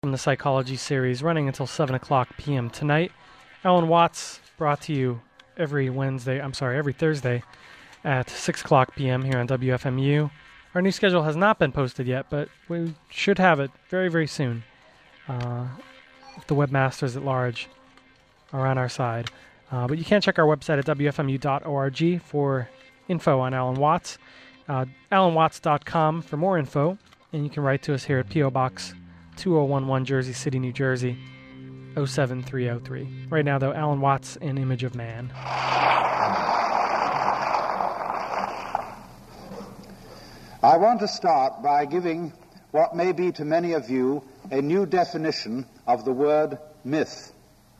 From the Psychology series running until 7 o'clock p.m. tonight. Alan Watts brought to you every Thursday at 6 o'clock p.m. here on WFMU. Our new schedule has not been posted yet, but we should have it very, very soon. If the webmasters at large are on our side. But you can check our website at wfmu.org for info on Alan Watts. AlanWatts.com for more info. And you can write to us here at P.O. Box 2011, Jersey City, New Jersey, 07303. Right now, though, Alan Watts, An Image of Man. I want to start by giving what may be to many of you a new definition of the word myth.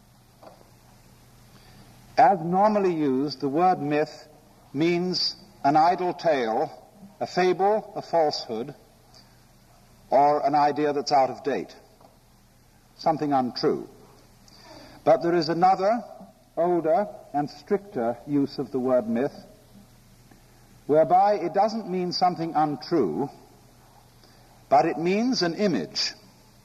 As normally used, the word myth means an idle tale, a fable, a falsehood, or an idea that's out of date, something untrue. But there is another, older and stricter use of the word myth, whereby it doesn't mean something untrue, but it means an image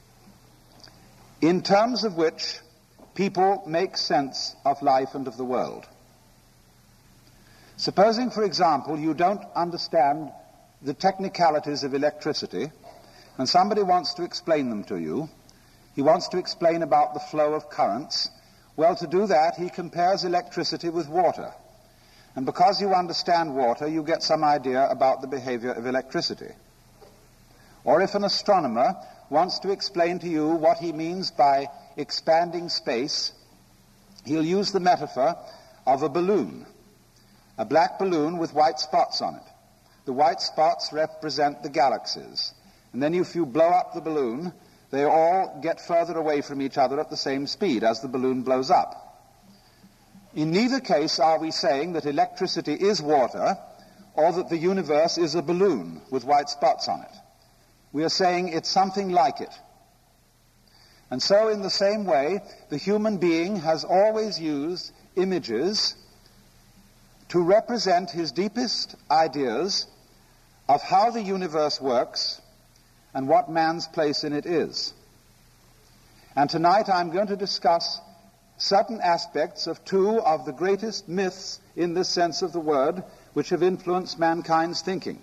in terms of which people make sense of life and of the world. Supposing, for example, you don't understand the technicalities of electricity, and somebody wants to explain them to you. He wants to explain about the flow of currents. Well, to do that, he compares electricity with water. And because you understand water, you get some idea about the behavior of electricity. Or if an astronomer wants to explain to you what he means by expanding space, he'll use the metaphor of a balloon, a black balloon with white spots on it. The white spots represent the galaxies. And then if you blow up the balloon, they all get further away from each other at the same speed as the balloon blows up. In neither case are we saying that electricity is water or that the universe is a balloon with white spots on it. We are saying it's something like it. And so in the same way, the human being has always used images to represent his deepest ideas of how the universe works and what man's place in it is. And tonight I'm going to discuss certain aspects of two of the greatest myths in this sense of the word which have influenced mankind's thinking.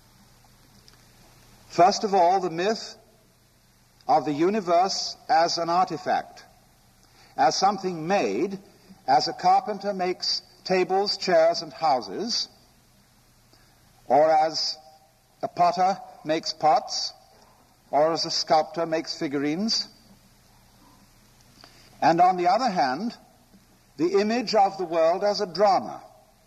First of all, the myth of the universe as an artifact, as something made, as a carpenter makes tables, chairs, and houses, or as a potter makes pots, or as a sculptor makes figurines. And on the other hand, the image of the world as a drama,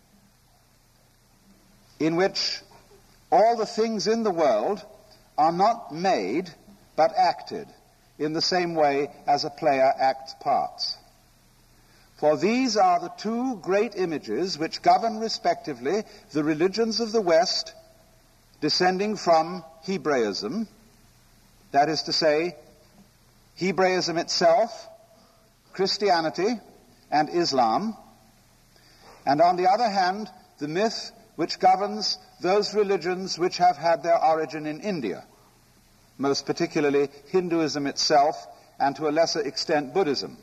in which all the things in the world are not made, but acted, in the same way as a player acts parts. For these are the two great images which govern respectively the religions of the West, descending from Hebraism, that is to say, Hebraism itself, Christianity, and Islam, and on the other hand, the myth which governs those religions which have had their origin in India, most particularly Hinduism itself, and to a lesser extent Buddhism.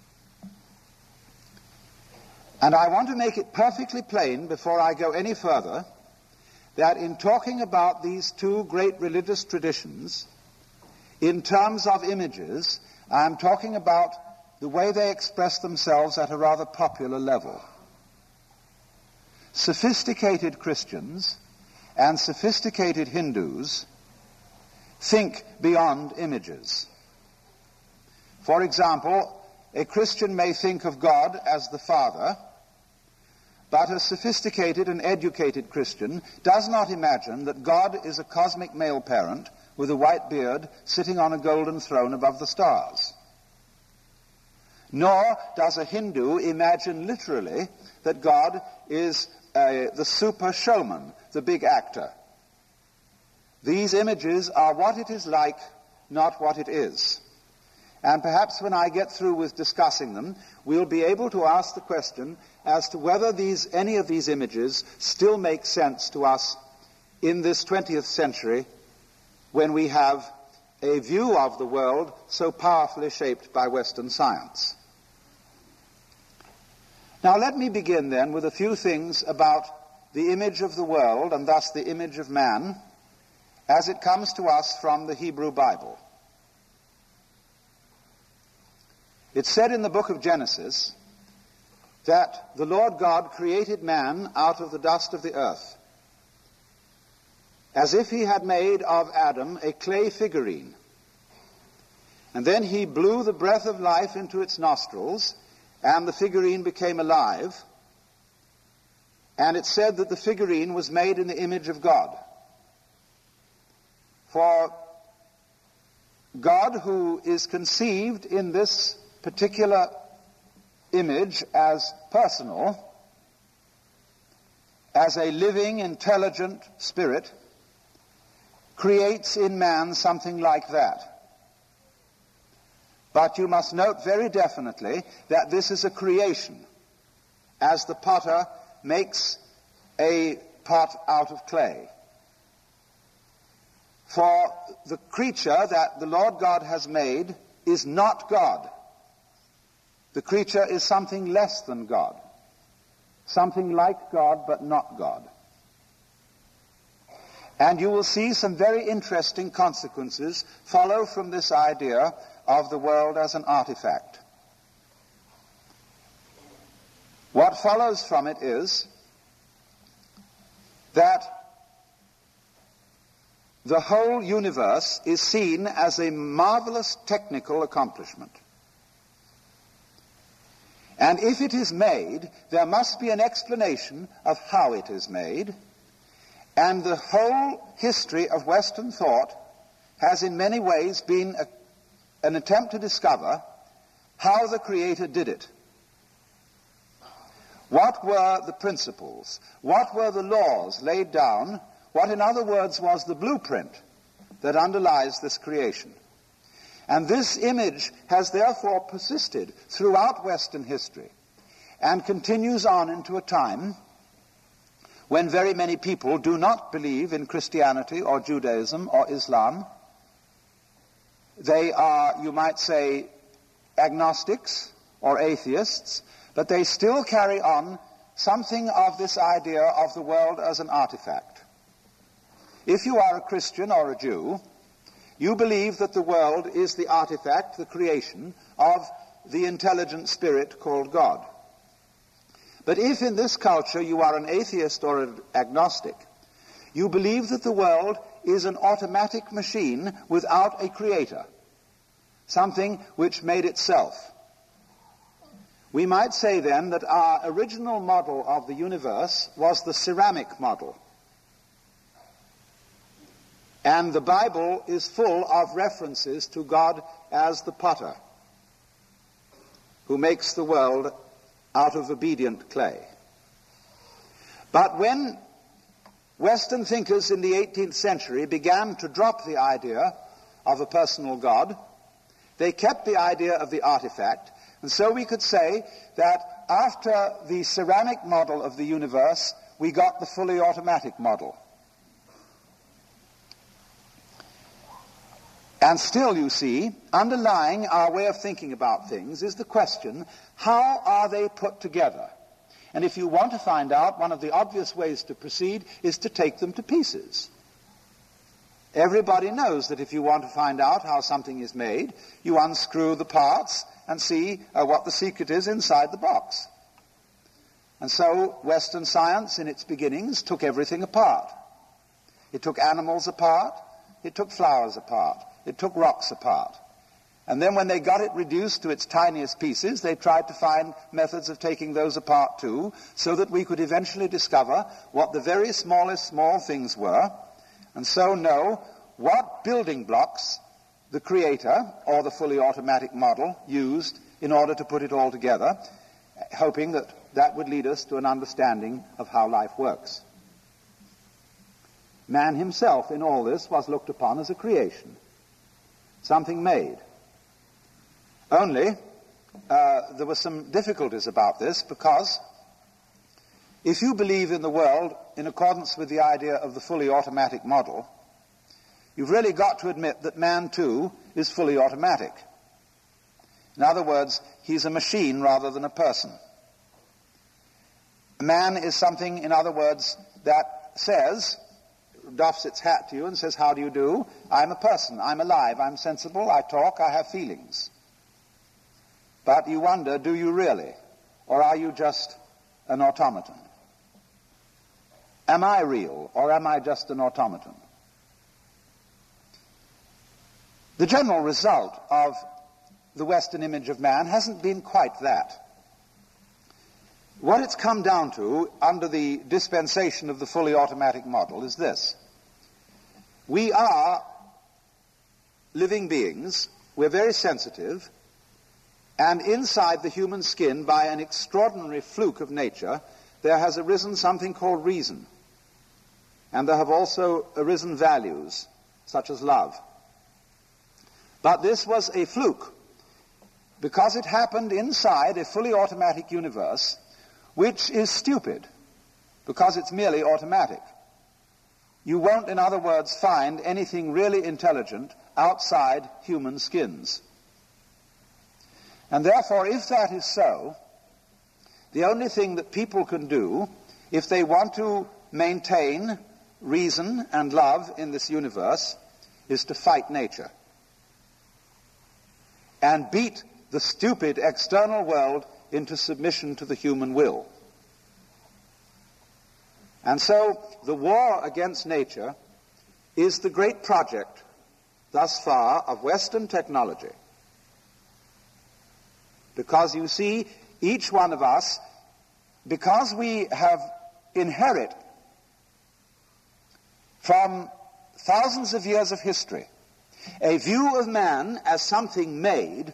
And I want to make it perfectly plain, before I go any further, that in talking about these two great religious traditions, in terms of images, I'm talking about the way they express themselves at a rather popular level. Sophisticated Christians and sophisticated Hindus think beyond images. For example, a Christian may think of God as the Father, but a sophisticated and educated Christian does not imagine that God is a cosmic male parent with a white beard sitting on a golden throne above the stars. Nor does a Hindu imagine literally that God is the super showman, the big actor. These images are what it is like, not what it is. And perhaps when I get through with discussing them, we'll be able to ask the question as to whether any of these images still make sense to us in this 20th century, when we have a view of the world so powerfully shaped by Western science. Now let me begin then with a few things about the image of the world, and thus the image of man, as it comes to us from the Hebrew Bible. It's said in the book of Genesis that the Lord God created man out of the dust of the earth, as if he had made of Adam a clay figurine. And then he blew the breath of life into its nostrils, and the figurine became alive. And it said that the figurine was made in the image of God. For God, who is conceived in this particular image as personal, as a living, intelligent spirit, creates in man something like that. But you must note very definitely that this is a creation, as the potter makes a pot out of clay. For the creature that the Lord God has made is not God. The creature is something less than God, something like God but not God. And you will see some very interesting consequences follow from this idea of the world as an artifact. What follows from it is that the whole universe is seen as a marvelous technical accomplishment. And if it is made, there must be an explanation of how it is made. And the whole history of Western thought has in many ways been an attempt to discover how the Creator did it. What were the principles? What were the laws laid down? What, in other words, was the blueprint that underlies this creation? And this image has therefore persisted throughout Western history and continues on into a time when very many people do not believe in Christianity or Judaism or Islam. They are, you might say, agnostics or atheists, but they still carry on something of this idea of the world as an artifact. If you are a Christian or a Jew, you believe that the world is the artifact, the creation of the intelligent spirit called God. But if in this culture you are an atheist or an agnostic, you believe that the world is an automatic machine without a creator, something which made itself. We might say then that our original model of the universe was the ceramic model. And the Bible is full of references to God as the potter, who makes the world out of obedient clay. But when Western thinkers in the 18th century began to drop the idea of a personal God, they kept the idea of the artifact. And so we could say that after the ceramic model of the universe, we got the fully automatic model. And still, you see, underlying our way of thinking about things is the question, how are they put together? And if you want to find out, one of the obvious ways to proceed is to take them to pieces. Everybody knows that if you want to find out how something is made, you unscrew the parts and see what the secret is inside the box. And so Western science in its beginnings took everything apart. It took animals apart, it took flowers apart, it took rocks apart. And then when they got it reduced to its tiniest pieces, they tried to find methods of taking those apart too, so that we could eventually discover what the very smallest small things were, and so know what building blocks the Creator, or the fully automatic model, used in order to put it all together, hoping that that would lead us to an understanding of how life works. Man himself in all this was looked upon as a creation, something made. Only, there were some difficulties about this, because if you believe in the world in accordance with the idea of the fully automatic model, you've really got to admit that man, too, is fully automatic. In other words, he's a machine rather than a person. Man is something, in other words, that says, doffs its hat to you and says, how do you do? I'm a person, I'm alive, I'm sensible, I talk, I have feelings. But you wonder, do you really? Or are you just an automaton? Am I real, or am I just an automaton? The general result of the Western image of man hasn't been quite that. What it's come down to, under the dispensation of the fully automatic model, is this. We are living beings, we're very sensitive, and inside the human skin, by an extraordinary fluke of nature, there has arisen something called reason. And there have also arisen values, such as love. But this was a fluke, because it happened inside a fully automatic universe, which is stupid, because it's merely automatic. You won't, in other words, find anything really intelligent outside human skins. And therefore, if that is so, the only thing that people can do, if they want to maintain reason and love in this universe, is to fight nature and beat the stupid external world into submission to the human will. And so the war against nature is the great project thus far of Western technology. Because you see, each one of us, because we have inherit from thousands of years of history a view of man as something made,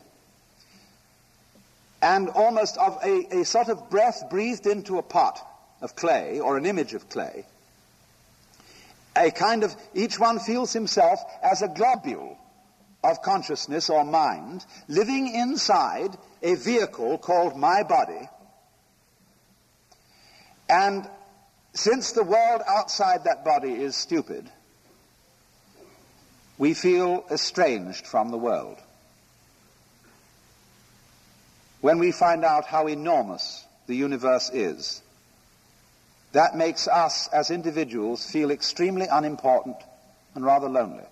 and almost of a sort of breath breathed into a pot of clay, or an image of clay, a kind of, each one feels himself as a globule of consciousness or mind, living inside a vehicle called my body. And since the world outside that body is stupid, we feel estranged from the world. When we find out how enormous the universe is, that makes us as individuals feel extremely unimportant and rather lonely.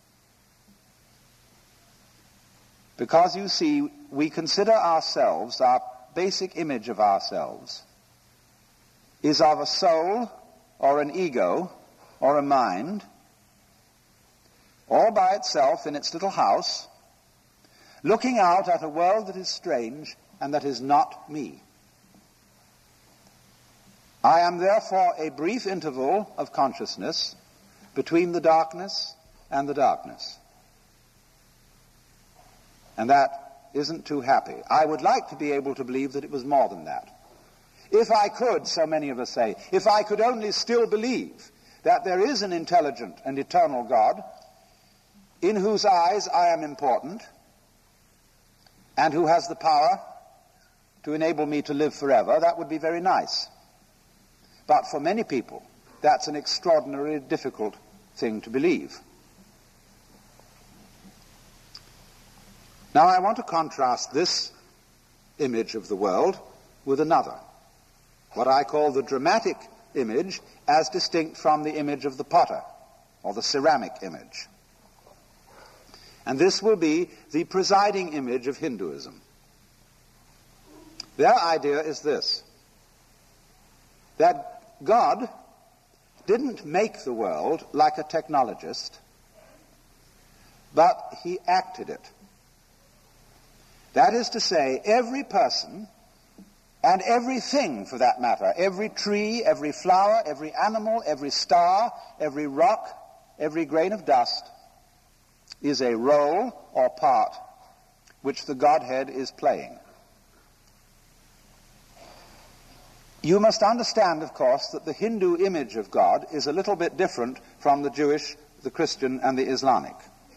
Because you see, we consider ourselves, our basic image of ourselves, is of a soul or an ego or a mind, all by itself in its little house, looking out at a world that is strange and that is not me. I am therefore a brief interval of consciousness between the darkness and the darkness. And that isn't too happy. I would like to be able to believe that it was more than that. If I could, so many of us say, if I could only still believe that there is an intelligent and eternal God in whose eyes I am important and who has the power to enable me to live forever, that would be very nice. But for many people, that's an extraordinarily difficult thing to believe. Now I want to contrast this image of the world with another, what I call the dramatic image as distinct from the image of the potter, or the ceramic image. And this will be the presiding image of Hinduism. Their idea is this, that God didn't make the world like a technologist, but he acted it. That is to say, every person, and everything for that matter, every tree, every flower, every animal, every star, every rock, every grain of dust, is a role or part which the Godhead is playing. You must understand, of course, that the Hindu image of God is a little bit different from the Jewish, the Christian, and the Islamic.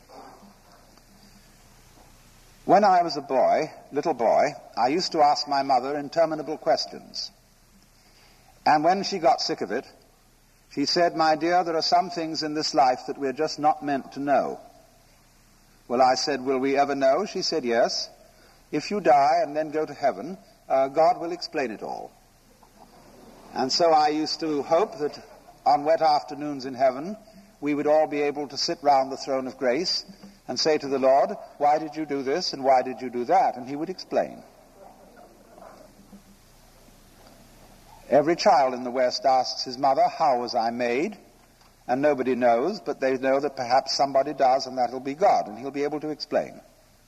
When I was a little boy, I used to ask my mother interminable questions. And when she got sick of it, She said, "My dear, there are some things in this life that we're just not meant to know." Well, I said, "Will we ever know?" She said, "Yes. If you die and then go to heaven, God will explain it all." And so I used to hope that on wet afternoons in heaven, we would all be able to sit round the throne of grace and say to the Lord, "Why did you do this and why did you do that?" And he would explain. Every child in the West asks his mother, "How was I made?" And nobody knows, but they know that perhaps somebody does, and that'll be God, and he'll be able to explain.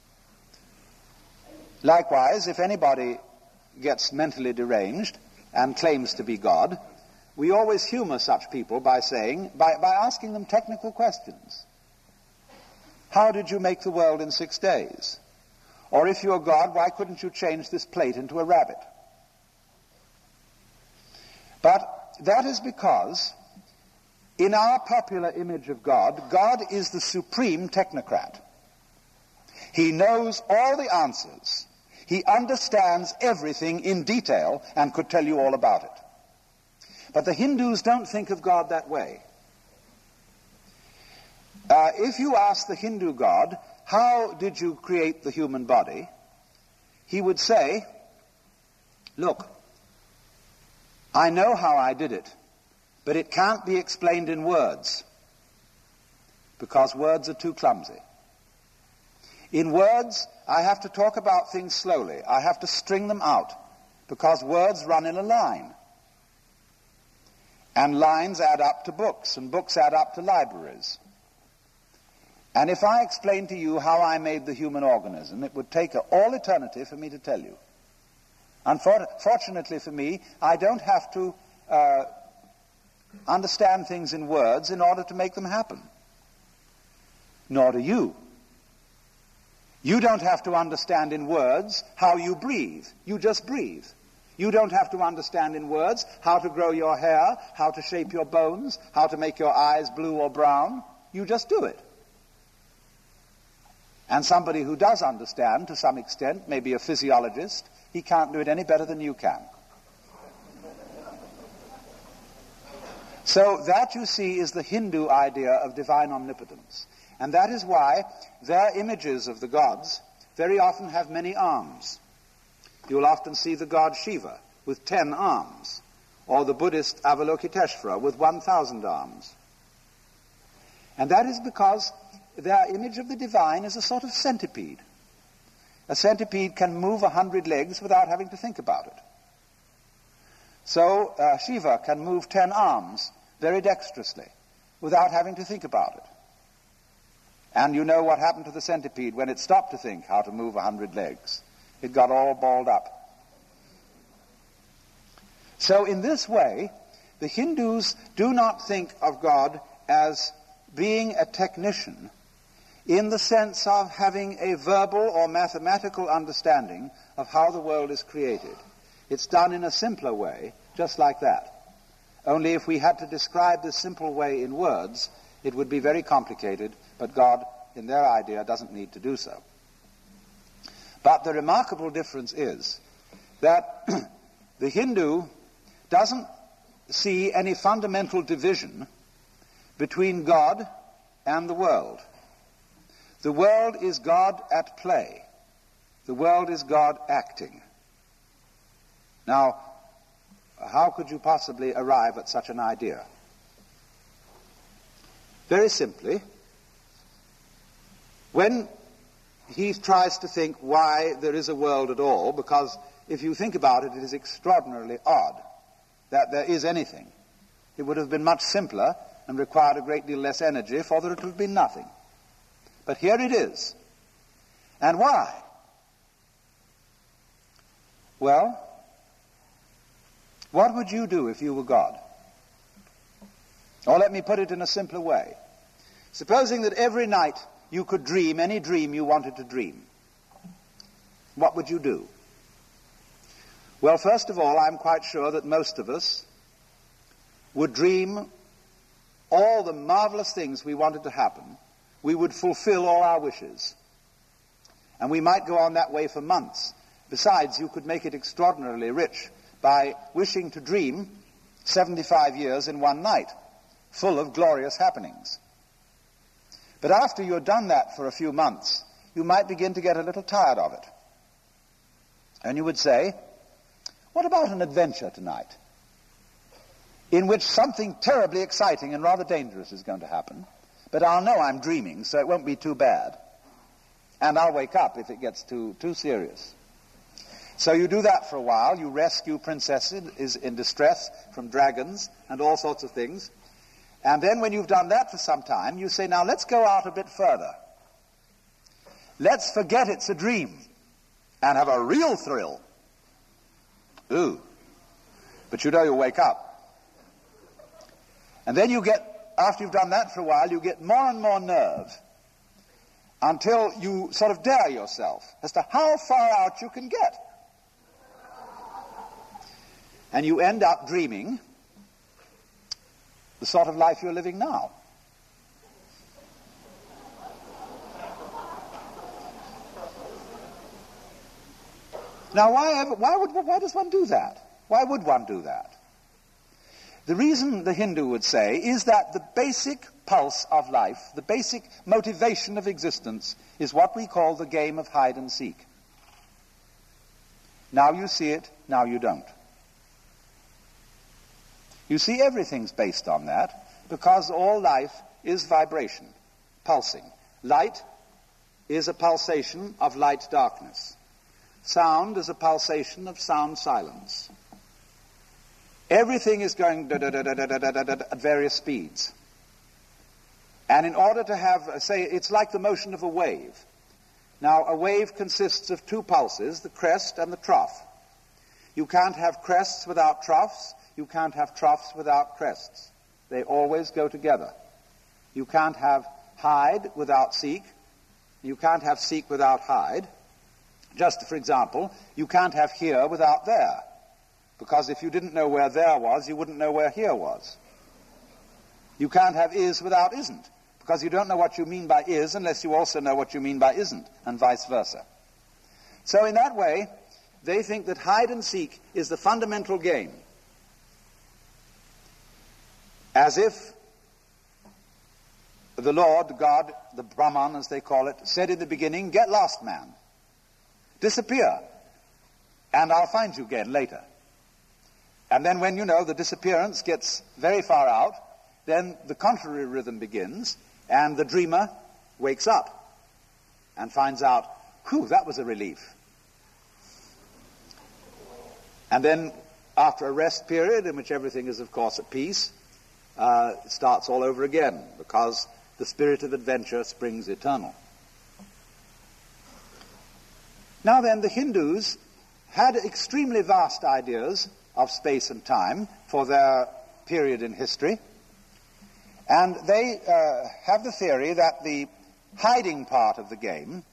Likewise, if anybody gets mentally deranged and claims to be God, we always humor such people by asking them technical questions. How did you make the world in 6 days? Or if you're God, why couldn't you change this plate into a rabbit? But that is because in our popular image of God, God is the supreme technocrat. He knows all the answers. He understands everything in detail and could tell you all about it. But the Hindus don't think of God that way. If you ask the Hindu God, "How did you create the human body?" he would say, "Look, I know how I did it, but it can't be explained in words, because words are too clumsy. In words, I have to talk about things slowly. I have to string them out, because words run in a line. And lines add up to books, and books add up to libraries. And if I explained to you how I made the human organism, it would take all eternity for me to tell you. Unfortunately for me, I don't have to understand things in words in order to make them happen. Nor do you. You don't have to understand in words how you breathe. You just breathe. You don't have to understand in words how to grow your hair, how to shape your bones, how to make your eyes blue or brown. You just do it. And somebody who does understand to some extent, maybe a physiologist, he can't do it any better than you can. So that, you see, is the Hindu idea of divine omnipotence. And that is why their images of the gods very often have many arms. You'll often see the god Shiva with 10 arms, or the Buddhist Avalokiteshvara with 1,000 arms. And that is because their image of the divine is a sort of centipede. A centipede can move 100 legs without having to think about it. So Shiva can move 10 arms very dexterously without having to think about it. And you know what happened to the centipede when it stopped to think how to move 100 legs. It got all balled up. So in this way, the Hindus do not think of God as being a technician in the sense of having a verbal or mathematical understanding of how the world is created. It's done in a simpler way, just like that. Only if we had to describe this simple way in words, it would be very complicated, but God, in their idea, doesn't need to do so. But the remarkable difference is that the Hindu doesn't see any fundamental division between God and the world. The world is God at play. The world is God acting. Now, how could you possibly arrive at such an idea? Very simply, when he tries to think why there is a world at all, because if you think about it, it is extraordinarily odd that there is anything. It would have been much simpler and required a great deal less energy for there to have been nothing. But here it is. And why? Well, what would you do if you were God? Or let me put it in a simpler way. Supposing that every night you could dream any dream you wanted to dream, what would you do? Well, first of all, I'm quite sure that most of us would dream all the marvelous things we wanted to happen. We would fulfill all our wishes. And we might go on that way for months. Besides, you could make it extraordinarily rich by wishing to dream 75 years in one night. full of glorious happenings. But after you've done that for a few months, you might begin to get a little tired of it. And you would say, what about an adventure tonight in which something terribly exciting and rather dangerous is going to happen, but I'll know I'm dreaming, so it won't be too bad. And I'll wake up if it gets too serious. So you do that for a while. You rescue princesses in distress from dragons and all sorts of things. And then when you've done that for some time, you say, now let's go out a bit further. Let's forget it's a dream and have a real thrill. Ooh. But you know you'll wake up. And then you get, after you've done that for a while, you get more and more nerve until you sort of dare yourself as to how far out you can get. And you end up dreaming the sort of life you're living now. Now, why does one do that? Why would one do that? The reason the Hindu would say is that the basic pulse of life, the basic motivation of existence, is what we call the game of hide and seek. Now you see it, now you don't. You see, everything's based on that, because all life is vibration, pulsing. Light is a pulsation of light-darkness. Sound is a pulsation of sound-silence. Everything is going at various speeds. And in order to have, say, it's like the motion of a wave. Now, a wave consists of two pulses, the crest and the trough. You can't have crests without troughs. You can't have troughs without crests. They always go together. You can't have hide without seek. You can't have seek without hide. Just for example, you can't have here without there. Because if you didn't know where there was, you wouldn't know where here was. You can't have is without isn't. Because you don't know what you mean by is unless you also know what you mean by isn't, and vice versa. So in that way, they think that hide and seek is the fundamental game. As if the Lord, God, the Brahman as they call it, said in the beginning, get lost, man. Disappear, and I'll find you again later. And then when, the disappearance gets very far out, then the contrary rhythm begins, and the dreamer wakes up and finds out, whew, that was a relief. And then after a rest period in which everything is, of course, at peace, it starts all over again, because the spirit of adventure springs eternal. Now then, the Hindus had extremely vast ideas of space and time for their period in history, and they have the theory that the hiding part of the game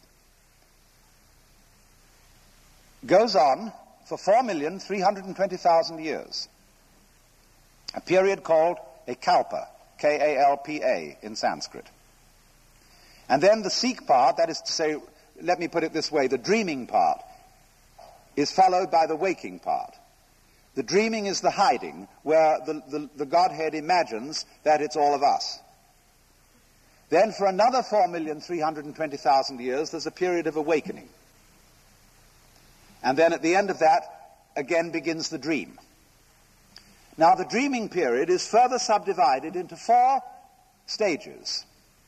goes on for 4,320,000 years, a period called a kalpa, K-A-L-P-A in Sanskrit. And then the seek part, that is to say, let me put it this way, the dreaming part is followed by the waking part. The dreaming is the hiding, where the Godhead imagines that it's all of us. Then for another 4,320,000 years, there's a period of awakening. And then at the end of that, again begins the dream. Now, the dreaming period is further subdivided into 4 stages.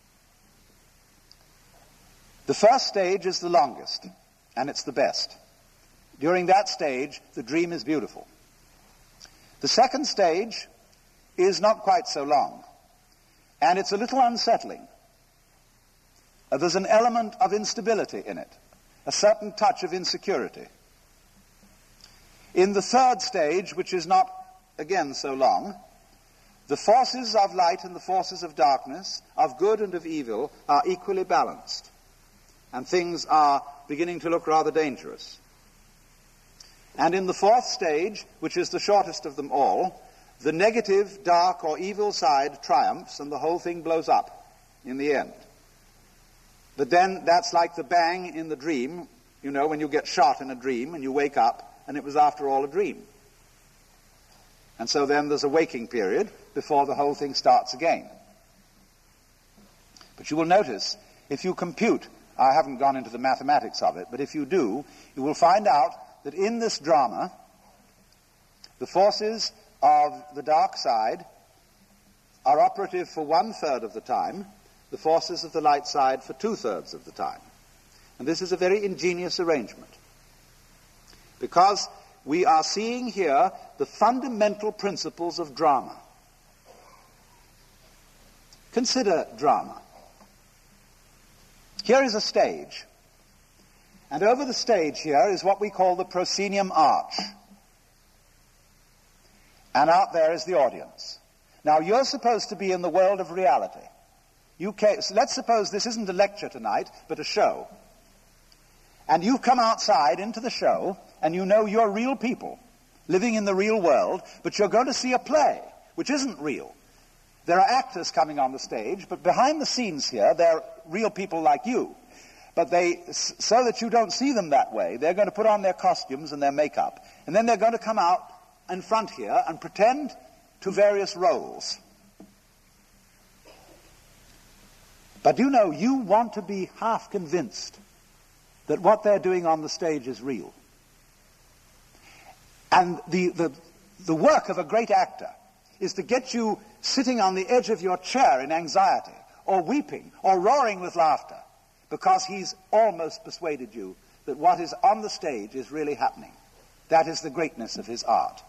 The first stage is the longest, and it's the best. During that stage, the dream is beautiful. The second stage is not quite so long, and it's a little unsettling. There's an element of instability in it, a certain touch of insecurity. In the third stage, which is not again so long, the forces of light and the forces of darkness, of good and of evil, are equally balanced, and things are beginning to look rather dangerous. And in the fourth stage, which is the shortest of them all, the negative, dark, or evil side triumphs, and the whole thing blows up in the end. But then that's like the bang in the dream, when you get shot in a dream and you wake up, and it was after all a dream. And so then there's a waking period before the whole thing starts again. But you will notice, if you compute, I haven't gone into the mathematics of it, but if you do, you will find out that in this drama, the forces of the dark side are operative for 1/3 of the time, the forces of the light side for 2/3 of the time. And this is a very ingenious arrangement, because we are seeing here the fundamental principles of drama. Consider drama. Here is a stage, and over the stage here is what we call the proscenium arch. And out there is the audience. Now, you're supposed to be in the world of reality. So let's suppose this isn't a lecture tonight, but a show. And you've come outside into the show, and you know you're real people living in the real world, but you're going to see a play, which isn't real. There are actors coming on the stage, but behind the scenes here, they're real people like you. But so that you don't see them that way, they're going to put on their costumes and their makeup, and then they're going to come out in front here and pretend to various roles. But you know, you want to be half convinced that what they're doing on the stage is real. And the work of a great actor is to get you sitting on the edge of your chair in anxiety, or weeping, or roaring with laughter, because he's almost persuaded you that what is on the stage is really happening. That is the greatness of his art,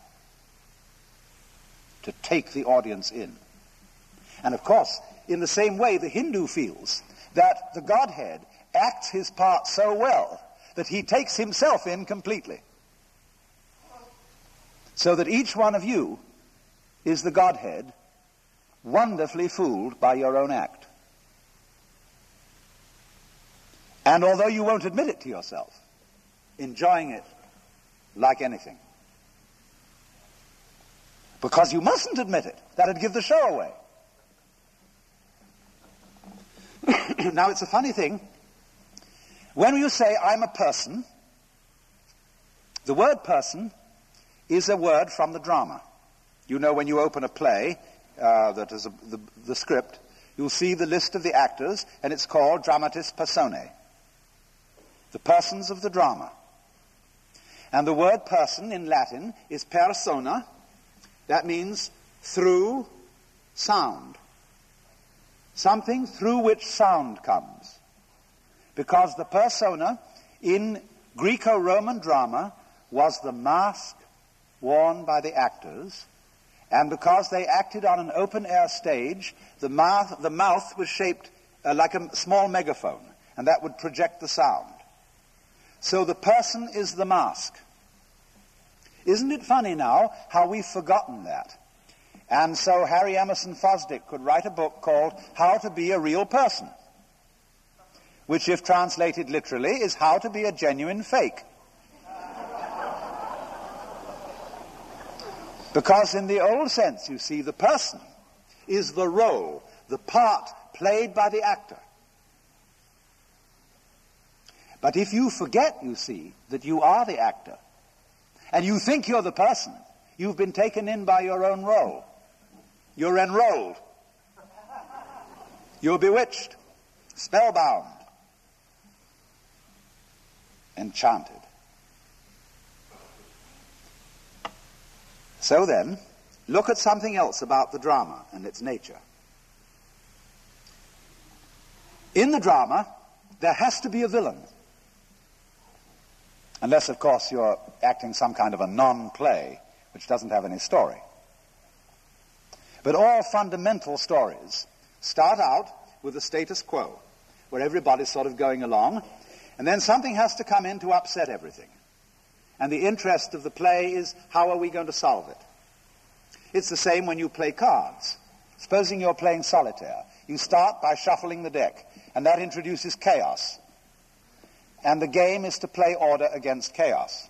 to take the audience in. And of course, in the same way, the Hindu feels that the Godhead acts his part so well that he takes himself in completely, so that each one of you is the Godhead, wonderfully fooled by your own act. And although you won't admit it to yourself, enjoying it like anything. Because you mustn't admit it. That'd give the show away. Now, it's a funny thing. When you say, I'm a person, the word person is a word from the drama. You know, when you open a play, that is the script, you'll see the list of the actors, and it's called dramatis personae, the persons of the drama. And the word person in Latin is persona. That means through sound. Something through which sound comes. Because the persona in Greco-Roman drama was the mask worn by the actors, and because they acted on an open-air stage, the mouth was shaped like a small megaphone, and that would project the sound. So the person is the mask. Isn't it funny now how we've forgotten that? And so Harry Emerson Fosdick could write a book called How to Be a Real Person, which, if translated literally, is How to Be a Genuine Fake. Because in the old sense, you see, the person is the role, the part played by the actor. But if you forget, you see, that you are the actor, and you think you're the person, you've been taken in by your own role. You're enrolled. You're bewitched, spellbound, enchanted. So then, look at something else about the drama and its nature. In the drama, there has to be a villain. Unless, of course, you're acting some kind of a non-play, which doesn't have any story. But all fundamental stories start out with the status quo, where everybody's sort of going along, and then something has to come in to upset everything. And the interest of the play is, how are we going to solve it? It's the same when you play cards. Supposing you're playing solitaire. You start by shuffling the deck, and that introduces chaos. And the game is to play order against chaos.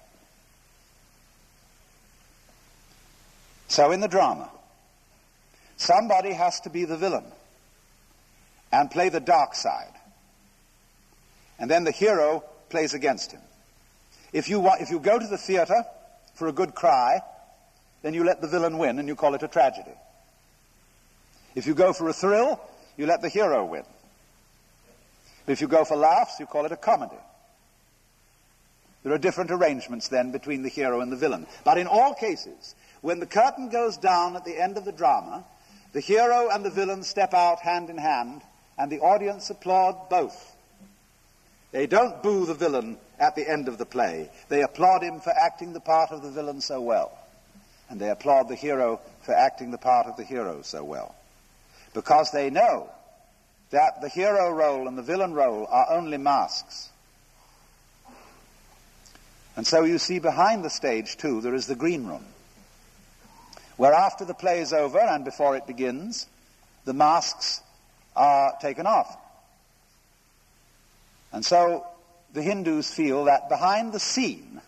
So in the drama, somebody has to be the villain and play the dark side. And then the hero plays against him. If you go to the theater for a good cry, then you let the villain win and you call it a tragedy. If you go for a thrill, you let the hero win. But if you go for laughs, you call it a comedy. There are different arrangements then between the hero and the villain. But in all cases, when the curtain goes down at the end of the drama, the hero and the villain step out hand in hand, and the audience applaud both. They don't boo the villain at the end of the play. They applaud him for acting the part of the villain so well. And they applaud the hero for acting the part of the hero so well. Because they know that the hero role and the villain role are only masks. And so you see behind the stage, too, there is the green room, where after the play is over and before it begins, the masks are taken off. And so the Hindus feel that behind the scene,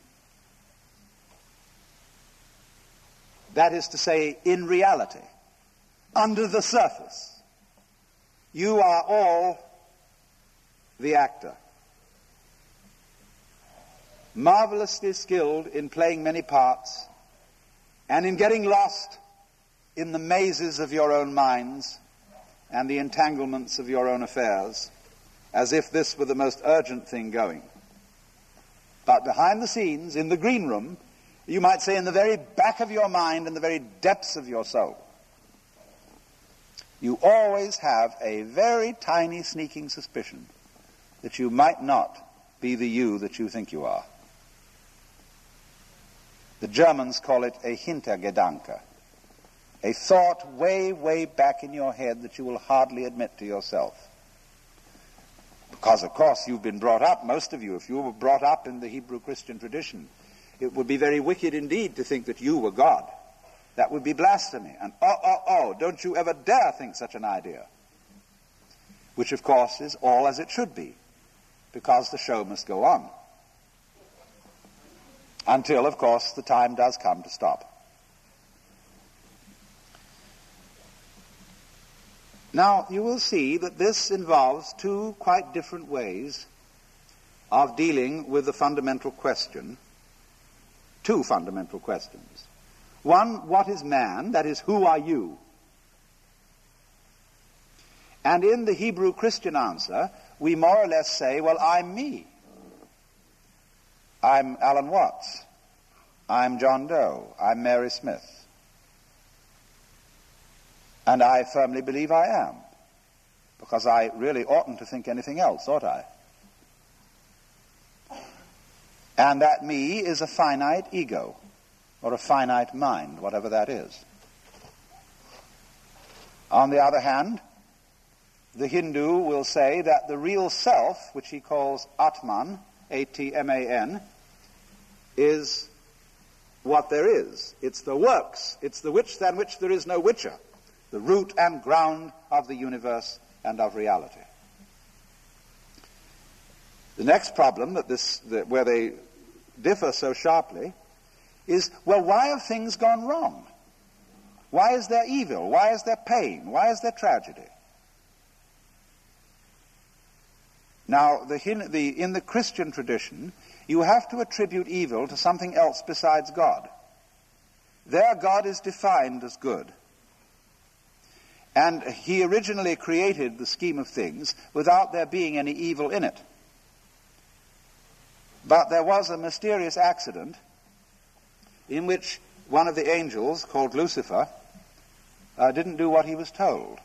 that is to say, in reality, under the surface, you are all the actor. Marvelously skilled in playing many parts and in getting lost in the mazes of your own minds and the entanglements of your own affairs, as if this were the most urgent thing going. But behind the scenes, in the green room, you might say in the very back of your mind and the very depths of your soul, you always have a very tiny sneaking suspicion that you might not be the you that you think you are. The Germans call it a Hintergedanke, a thought way, way back in your head that you will hardly admit to yourself. Because, of course, you've been brought up, most of you, if you were brought up in the Hebrew Christian tradition, it would be very wicked indeed to think that you were God. That would be blasphemy. And don't you ever dare think such an idea. Which, of course, is all as it should be, because the show must go on. Until, of course, the time does come to stop. Now, you will see that this involves two quite different ways of dealing with the fundamental question. Two fundamental questions. One, what is man? That is, who are you? And in the Hebrew Christian answer, we more or less say, well, I'm me. I'm Alan Watts. I'm John Doe. I'm Mary Smith. And I firmly believe I am, because I really oughtn't to think anything else, ought I? And that me is a finite ego, or a finite mind, whatever that is. On the other hand, the Hindu will say that the real self, which he calls Atman, A-T-M-A-N, is what there is. It's the works. It's the which than which there is no whicher, the root and ground of the universe and of reality. The next problem where they differ so sharply is, well, why have things gone wrong? Why is there evil? Why is there pain? Why is there tragedy? Now, in the Christian tradition, you have to attribute evil to something else besides God. Their God is defined as good. And he originally created the scheme of things without there being any evil in it. But there was a mysterious accident in which one of the angels, called Lucifer, didn't do what he was told.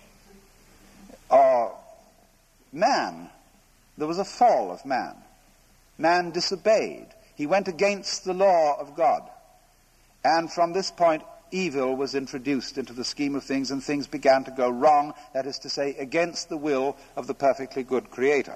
There was a fall of man. Man disobeyed. He went against the law of God. And from this point, evil was introduced into the scheme of things, and things began to go wrong, that is to say, against the will of the perfectly good Creator.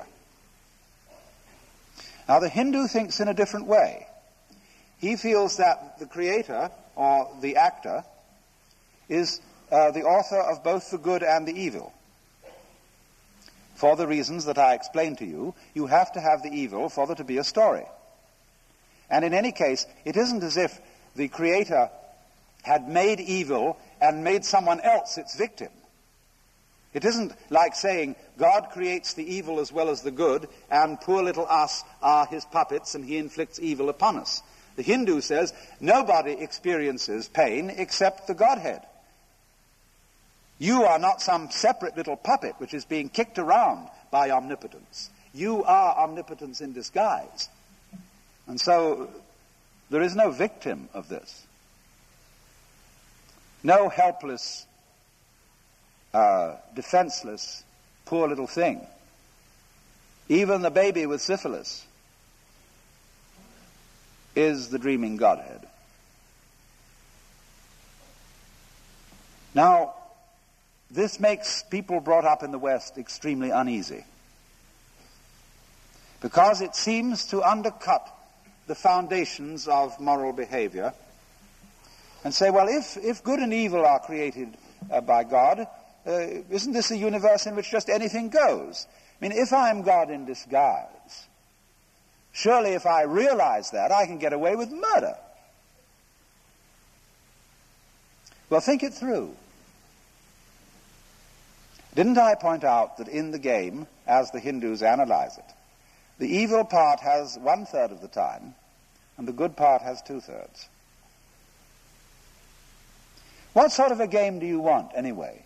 Now, the Hindu thinks in a different way. He feels that the Creator, or the actor, is the author of both the good and the evil. For the reasons that I explained to you, you have to have the evil for there to be a story. And in any case, it isn't as if the Creator had made evil and made someone else its victim. It isn't like saying God creates the evil as well as the good, and poor little us are his puppets and he inflicts evil upon us. The Hindu says nobody experiences pain except the Godhead. You are not some separate little puppet which is being kicked around by omnipotence. You are omnipotence in disguise. And so there is no victim of this. No helpless, defenseless, poor little thing. Even the baby with syphilis is the dreaming Godhead. Now, this makes people brought up in the West extremely uneasy, because it seems to undercut the foundations of moral behavior and say, well, if good and evil are created by God, isn't this a universe in which just anything goes? I mean, if I'm God in disguise, surely if I realize that, I can get away with murder. Well, think it through. Didn't I point out that in the game, as the Hindus analyze it, the evil part has 1/3 of the time, and the good part has 2/3? What sort of a game do you want, anyway?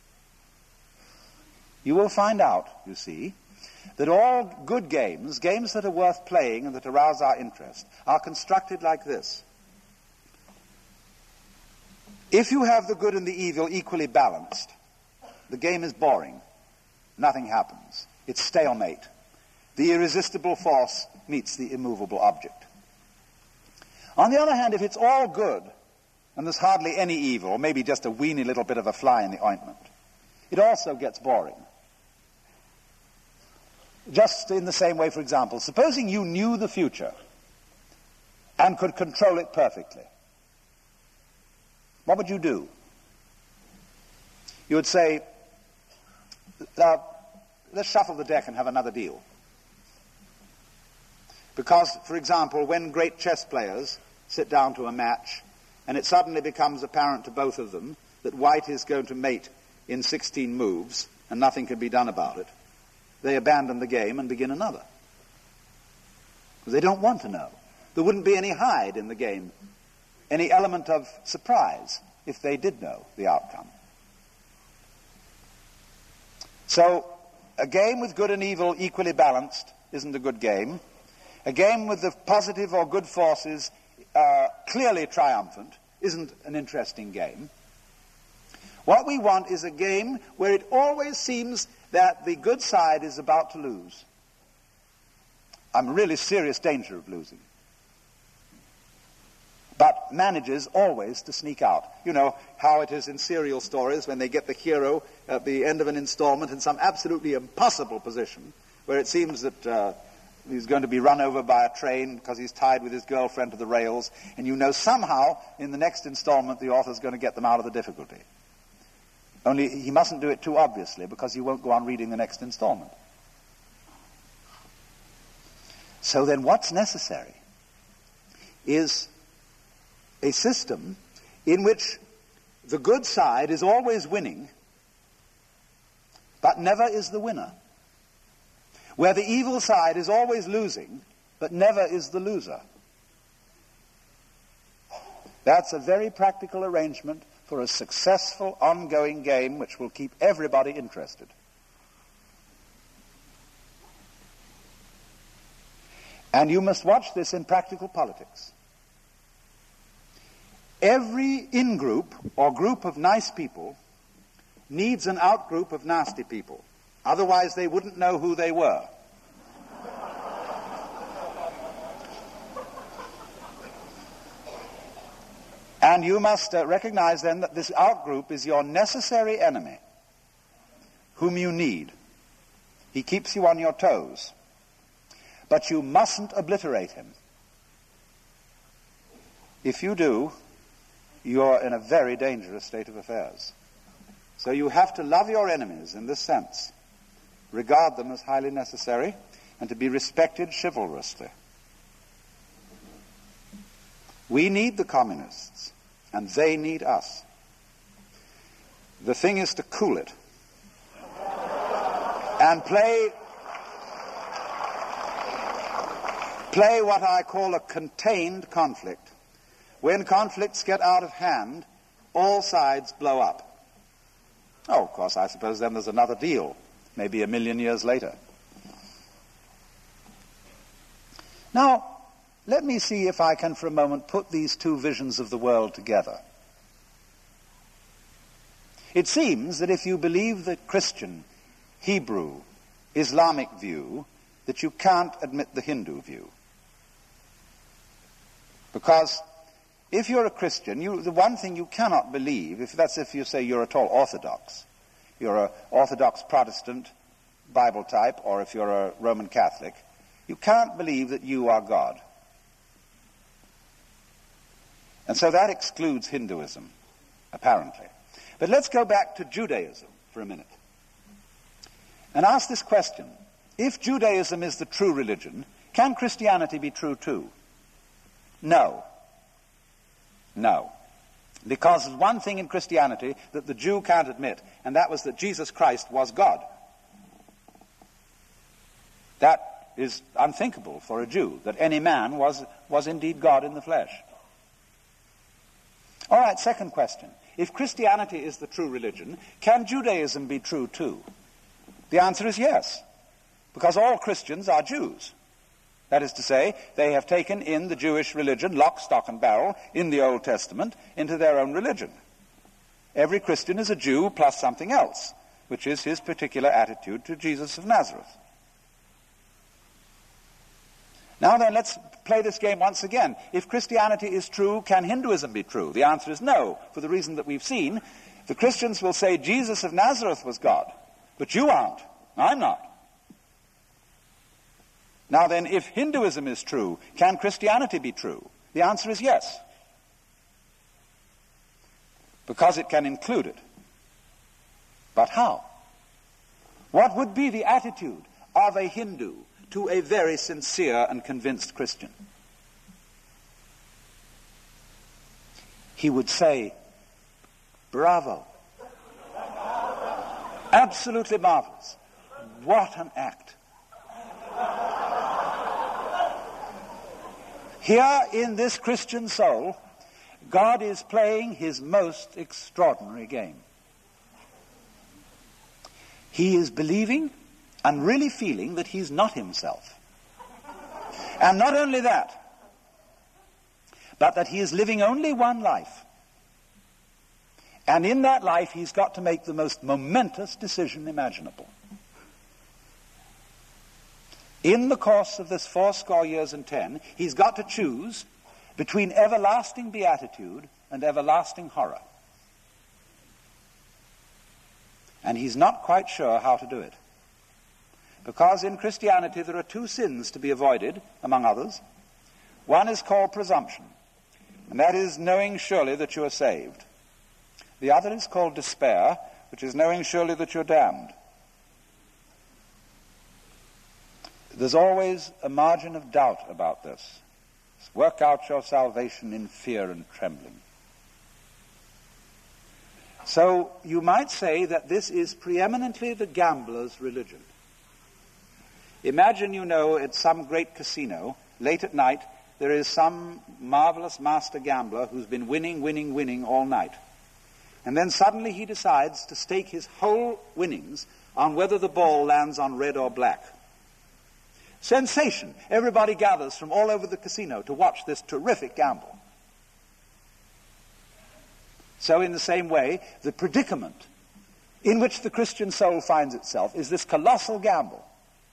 You will find out, you see, that all good games, games that are worth playing and that arouse our interest, are constructed like this. If you have the good and the evil equally balanced, the game is boring. Nothing happens. It's stalemate. The irresistible force meets the immovable object. On the other hand, if it's all good, and there's hardly any evil, or maybe just a weeny little bit of a fly in the ointment, it also gets boring. Just in the same way, for example, supposing you knew the future and could control it perfectly, what would you do? You would say, let's shuffle the deck and have another deal. Because, for example, when great chess players sit down to a match and it suddenly becomes apparent to both of them that white is going to mate in 16 moves and nothing can be done about it, they abandon the game and begin another. Because they don't want to know. There wouldn't be any hide in the game, any element of surprise, if they did know the outcome. So, a game with good and evil equally balanced isn't a good game. A game with the positive or good forces clearly triumphant isn't an interesting game. What we want is a game where it always seems that the good side is about to lose. I'm in really serious danger of losing. But manages always to sneak out. You know how it is in serial stories when they get the hero at the end of an installment in some absolutely impossible position, where it seems that he's going to be run over by a train because he's tied with his girlfriend to the rails, and you know somehow in the next installment the author's going to get them out of the difficulty. Only he mustn't do it too obviously, because you won't go on reading the next installment. So then what's necessary is a system in which the good side is always winning, but never is the winner. Where the evil side is always losing, but never is the loser. That's a very practical arrangement for a successful, ongoing game which will keep everybody interested. And you must watch this in practical politics. Every in-group or group of nice people needs an out-group of nasty people. Otherwise they wouldn't know who they were. And you must recognize then that this out-group is your necessary enemy, whom you need. He keeps you on your toes. But you mustn't obliterate him. If you do, you're in a very dangerous state of affairs. So you have to love your enemies in this sense, regard them as highly necessary, and to be respected chivalrously. We need the communists, and they need us. The thing is to cool it play what I call a contained conflict. When conflicts get out of hand, all sides blow up. Oh, of course, I suppose then there's another deal, maybe 1 million years later. Now, let me see if I can for a moment put these two visions of the world together. It seems that if you believe the Christian, Hebrew, Islamic view, that you can't admit the Hindu view. Because if you're a Christian, the one thing you cannot believe, if you say you're at all Orthodox, you're an Orthodox Protestant Bible type, or if you're a Roman Catholic, you can't believe that you are God. And so that excludes Hinduism, apparently. But let's go back to Judaism for a minute and ask this question. If Judaism is the true religion, can Christianity be true too? No. No. Because there's one thing in Christianity that the Jew can't admit, and that was that Jesus Christ was God. That is unthinkable for a Jew, that any man was indeed God in the flesh. All right, second question. If Christianity is the true religion, can Judaism be true too? The answer is yes, because all Christians are Jews. That is to say, they have taken in the Jewish religion, lock, stock, and barrel, in the Old Testament, into their own religion. Every Christian is a Jew plus something else, which is his particular attitude to Jesus of Nazareth. Now then, let's play this game once again. If Christianity is true, can Hinduism be true? The answer is no, for the reason that we've seen. The Christians will say Jesus of Nazareth was God, but you aren't. I'm not. Now then, if Hinduism is true, can Christianity be true? The answer is yes, because it can include it. But how? What would be the attitude of a Hindu to a very sincere and convinced Christian? He would say, bravo. Absolutely marvelous. What an act. Here in this Christian soul, God is playing his most extraordinary game. He is believing and really feeling that he's not himself. And not only that, but that he is living only one life. And in that life, he's got to make the most momentous decision imaginable. In the course of this 80 years and 10, he's got to choose between everlasting beatitude and everlasting horror. And he's not quite sure how to do it. Because in Christianity there are two sins to be avoided, among others. One is called presumption, and that is knowing surely that you are saved. The other is called despair, which is knowing surely that you're damned. There's always a margin of doubt about this. Work out your salvation in fear and trembling. So you might say that this is preeminently the gambler's religion. Imagine, at some great casino, late at night, there is some marvelous master gambler who's been winning all night. And then suddenly he decides to stake his whole winnings on whether the ball lands on red or black. Sensation! Everybody gathers from all over the casino to watch this terrific gamble. So in the same way, the predicament in which the Christian soul finds itself is this colossal gamble,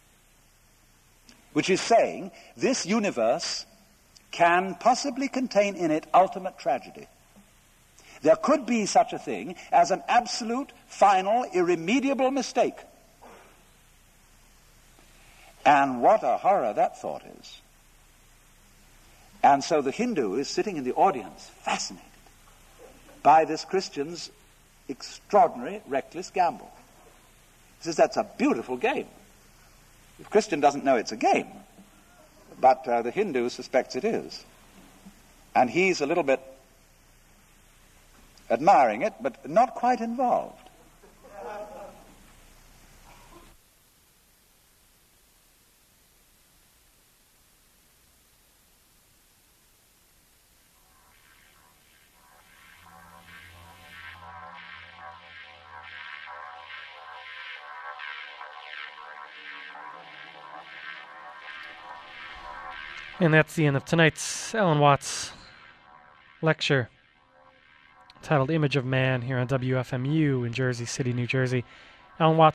which is saying this universe can possibly contain in it ultimate tragedy. There could be such a thing as an absolute, final, irremediable mistake. And what a horror that thought is. And so the Hindu is sitting in the audience, fascinated by this Christian's extraordinary, reckless gamble. He says, that's a beautiful game. The Christian doesn't know it's a game, but the Hindu suspects it is. And he's a little bit admiring it, but not quite involved. And that's the end of tonight's Alan Watts lecture titled Image of Man here on WFMU in Jersey City, New Jersey. Alan Watts